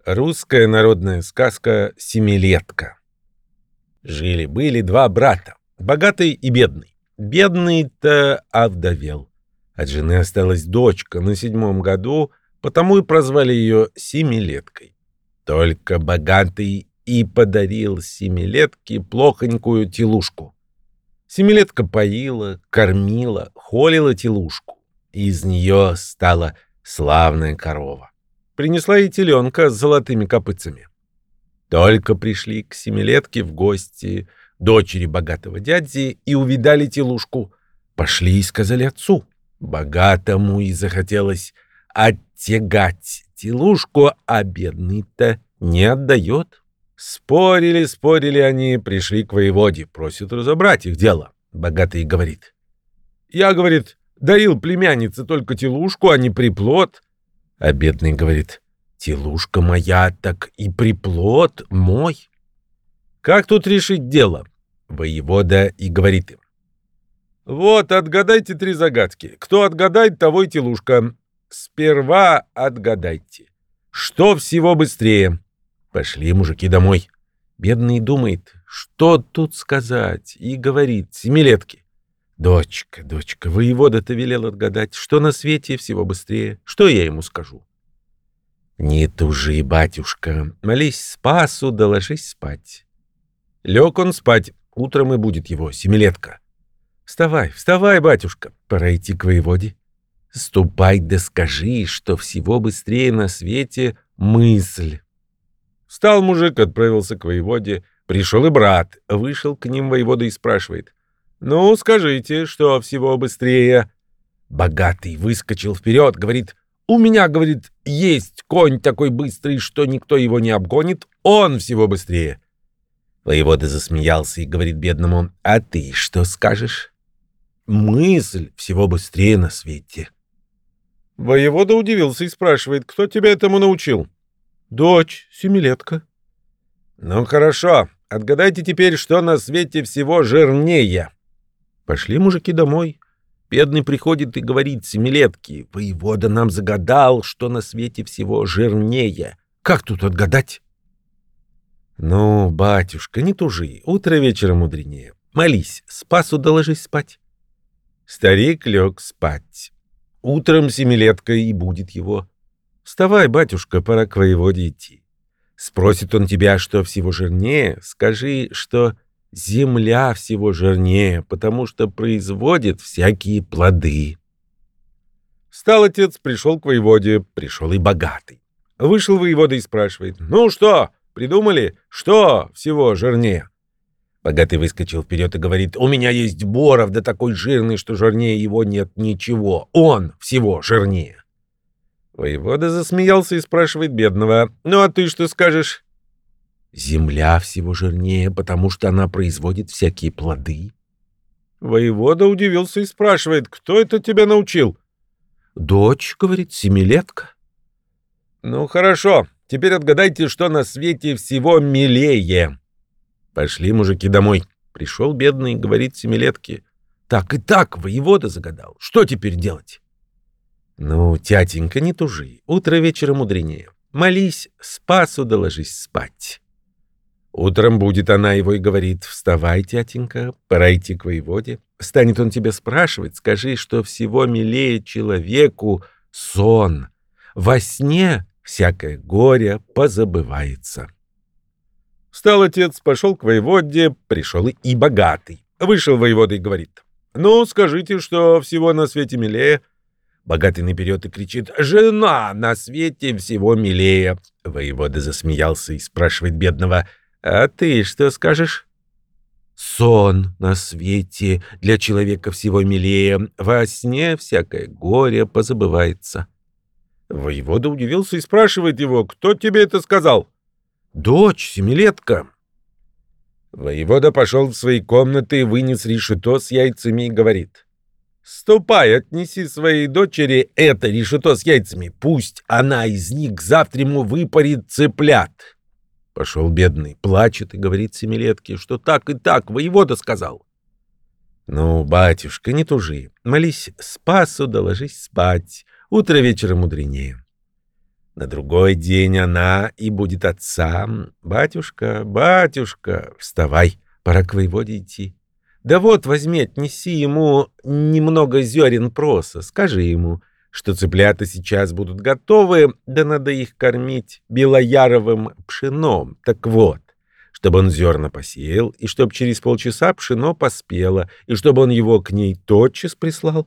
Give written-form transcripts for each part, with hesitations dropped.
Русская народная сказка «Семилетка». Жили-были два брата, богатый и бедный. Бедный-то овдовел. От жены осталась дочка на 7 году, потому и прозвали ее Семилеткой. Только богатый и подарил Семилетке плохонькую телушку. Семилетка поила, кормила, холила телушку. Из нее стала славная корова. Принесла ей теленка с золотыми копытцами. Только пришли к Семилетке в гости дочери богатого дяди и увидали телушку. Пошли и сказали отцу. Богатому и захотелось оттягать телушку, а бедный-то не отдает. Спорили они, пришли к воеводе, просят разобрать их дело. Богатый говорит: «Я, говорит, дарил племяннице только телушку, а не приплод». А бедный говорит: «Телушка моя, так и приплод мой». Как тут решить дело? Воевода и говорит им: «Вот, отгадайте 3 загадки. Кто отгадает, того и телушка. Сперва отгадайте. Что всего быстрее?» Пошли мужики домой. Бедный думает, что тут сказать, и говорит Семилетке: «Дочка, воевода-то велел отгадать, что на свете всего быстрее. Что я ему скажу?» «Не тужи, батюшка, молись Спасу, да ложись спать». Лег он спать, утром и будет его Семилетка. Вставай, батюшка, пора идти к воеводе. Ступай да скажи, что всего быстрее на свете мысль». Встал мужик, отправился к воеводе, пришел и брат, вышел к ним воевода и спрашивает: «Ну, скажите, что всего быстрее?» Богатый выскочил вперед, говорит: «У меня, говорит, есть конь такой быстрый, что никто его не обгонит, он всего быстрее». Воевода засмеялся и говорит бедному: «А ты что скажешь?» «Мысль всего быстрее на свете». Воевода удивился и спрашивает: «Кто тебя этому научил?» «Дочь, Семилетка». «Ну хорошо, отгадайте теперь, что на свете всего жирнее». Пошли мужики домой. Бедный приходит и говорит Семилетке: «Воевода нам загадал, что на свете всего жирнее. Как тут отгадать?» «Ну, батюшка, не тужи, утро вечера мудренее. Молись, Спасу да ложись спать». Старик лег спать. Утром Семилетка и будет его. «Вставай, батюшка, пора к воеводе идти. Спросит он тебя, что всего жирнее, скажи, что земля всего жирнее, потому что производит всякие плоды». Встал отец, пришел к воеводе, пришел и богатый. Вышел воевода и спрашивает: «Ну что, придумали, что всего жирнее?» Богатый выскочил вперед и говорит: «У меня есть боров, да такой жирный, что жирнее его нет ничего. Он всего жирнее». Воевода засмеялся и спрашивает бедного: «Ну а ты что скажешь?» «Земля всего жирнее, потому что она производит всякие плоды». Воевода удивился и спрашивает: «Кто это тебя научил?» «Дочь, — говорит, — Семилетка». «Ну хорошо, теперь отгадайте, что на свете всего милее». Пошли мужики домой. Пришел бедный и говорит Семилетке: «Так и так, воевода загадал. Что теперь делать?» «Ну, тятенька, не тужи, утро вечера мудренее. Молись Спасу да ложись спать». Утром будет она его и говорит: «Вставай, тятенька, пора идти к воеводе. Станет он тебя спрашивать, скажи, что всего милее человеку сон. Во сне всякое горе позабывается». Встал отец, пошел к воеводе, пришел и богатый. Вышел воевода и говорит: «Ну, скажите, что всего на свете милее». Богатый наперед и кричит: «Жена на свете всего милее». Воевода засмеялся и спрашивает бедного: «А ты что скажешь?» «Сон на свете для человека всего милее, во сне всякое горе позабывается». Воевода удивился и спрашивает его: «Кто тебе это сказал?» «Дочь, Семилетка». Воевода пошел в свои комнаты, вынес решето с яйцами и говорит: «Ступай, отнеси своей дочери это решето с яйцами, пусть она из них к завтраму выпарит цыплят». Пошел бедный, плачет и говорит Семилетке, что так и так воевода сказал. «Ну, батюшка, не тужи, молись Спасу да ложись спать, утро вечера мудренее». На другой день она и будет отца. Батюшка, батюшка, вставай, пора к воеводе идти. Да вот, возьми, отнеси ему немного зерен проса. Скажи ему, что цыплята сейчас будут готовы, да надо их кормить белояровым пшеном. Так вот, чтобы он зерна посеял, и чтобы через полчаса пшено поспело, и чтобы он его к ней тотчас прислал.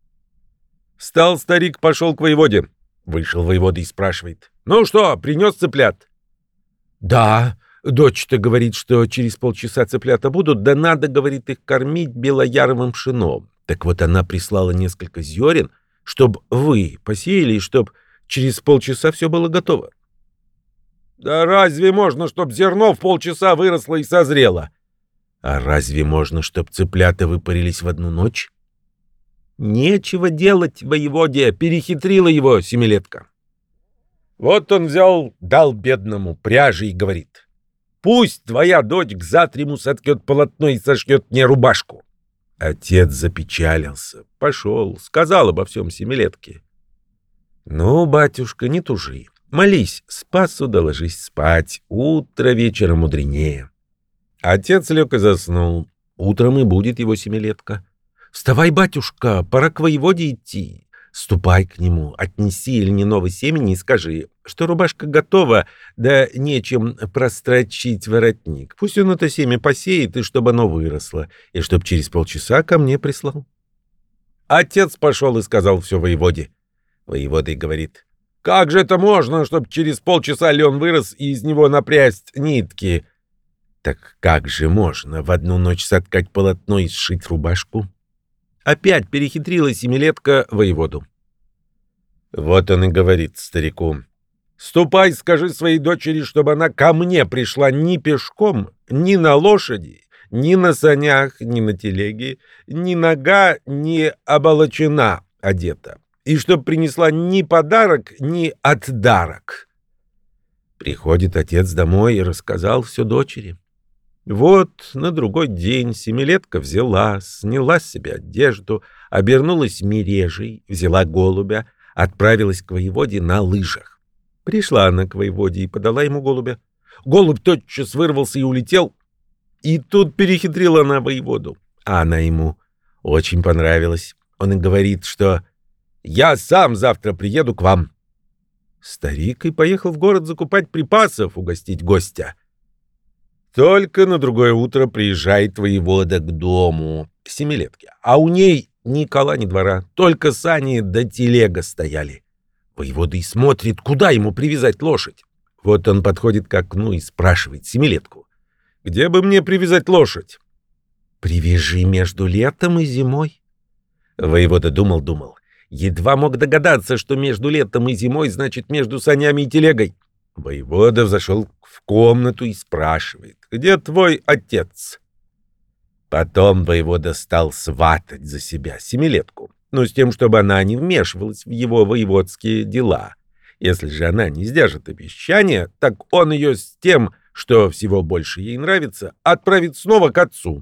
Встал старик, пошел к воеводе. Вышел воевода и спрашивает: «Ну что, принес цыплят?» «Да, дочь-то говорит, что через полчаса цыплята будут, да надо, говорит, их кормить белояровым пшеном. Так вот она прислала несколько зерен, чтоб вы посеяли, и чтоб через полчаса все было готово». «Да разве можно, чтоб зерно в полчаса выросло и созрело?» «А разве можно, чтоб цыплята выпарились в одну ночь?» «Нечего делать воеводе, перехитрила его семилетка». Вот он взял, дал бедному пряжи и говорит: «Пусть твоя дочь к затриму соткет полотно и сошьет мне рубашку». Отец запечалился, пошел, сказал обо всем семилетке. «Ну, батюшка, не тужи, молись, спасу да ложись спать, утро вечера мудренее». Отец лег и заснул, утром и будет его семилетка. «Вставай, батюшка, пора к воеводе идти. Ступай к нему, отнеси льняного семени и скажи, что рубашка готова, да нечем прострочить воротник. Пусть он это семя посеет, и чтобы оно выросло, и чтоб через полчаса ко мне прислал». Отец пошел и сказал все воеводе. Воевода и говорит: «Как же это можно, чтоб через полчаса лен вырос и из него напрясть нитки?» «Так как же можно в одну ночь соткать полотно и сшить рубашку?» Опять перехитрила семилетка воеводу. Вот он и говорит старику: «Ступай, скажи своей дочери, чтобы она ко мне пришла ни пешком, ни на лошади, ни на санях, ни на телеге, ни нога не оболочена одета, и чтоб принесла ни подарок, ни отдарок». Приходит отец домой и рассказал все дочери. Вот на другой день семилетка взяла, сняла с себя одежду, обернулась мережей, взяла голубя, отправилась к воеводе на лыжах. Пришла она к воеводе и подала ему голубя. Голубь тотчас вырвался и улетел. И тут перехитрила она воеводу. А она ему очень понравилась. Он и говорит, что «я сам завтра приеду к вам». Старик и поехал в город закупать припасов, угостить гостя. Только на другое утро приезжает воевода к дому семилетки, а у ней ни кола, ни двора, только сани да телега стояли. Воевода и смотрит, куда ему привязать лошадь. Вот он подходит к окну и спрашивает семилетку: «Где бы мне привязать лошадь?» «Привяжи между летом и зимой». Воевода думал, едва мог догадаться, что между летом и зимой значит между санями и телегой. Воевода взошел в комнату и спрашивает: «Где твой отец?» Потом воевода стал сватать за себя семилетку, но с тем, чтобы она не вмешивалась в его воеводские дела. Если же она не сдержит обещания, так он ее с тем, что всего больше ей нравится, отправит снова к отцу.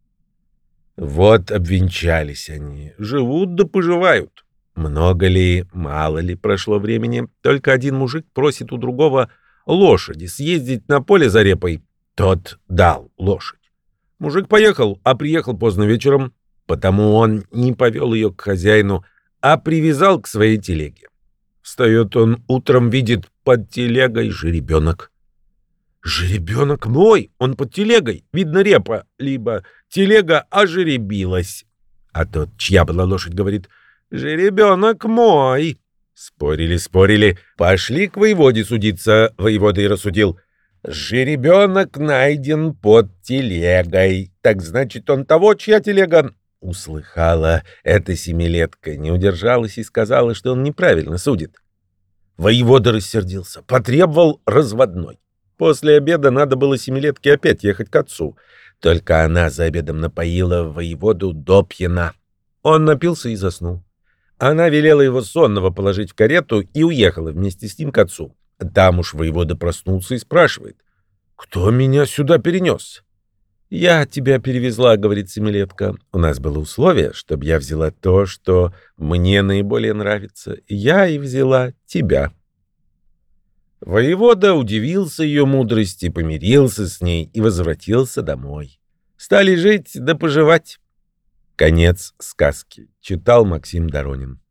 Вот обвенчались они, живут да поживают. Много ли, мало ли прошло времени, только один мужик просит у другого лошади съездить на поле за репой. Тот дал лошадь. Мужик поехал, а приехал поздно вечером, потому он не повел ее к хозяину, а привязал к своей телеге. Встает он утром, видит под телегой жеребенок. «Жеребенок мой, он под телегой, видно репа, либо телега ожеребилась». А тот, чья была лошадь, говорит: «Жеребенок мой». Спорили, пошли к воеводе судиться. Воевода и рассудил: «Жеребенок найден под телегой, так значит, он того, чья телега». Услыхала эта семилетка, не удержалась и сказала, что он неправильно судит. Воевода рассердился, потребовал разводной. После обеда надо было семилетке опять ехать к отцу. Только она за обедом напоила воеводу до пьяна. Он напился и заснул. Она велела его сонного положить в карету и уехала вместе с ним к отцу. Там уж воевода проснулся и спрашивает: «Кто меня сюда перенес?» «Я тебя перевезла», — говорит семилетка. «У нас было условие, чтобы я взяла то, что мне наиболее нравится. Я и взяла тебя». Воевода удивился ее мудрости, помирился с ней и возвратился домой. Стали жить да поживать. Конец сказки. Читал Максим Доронин.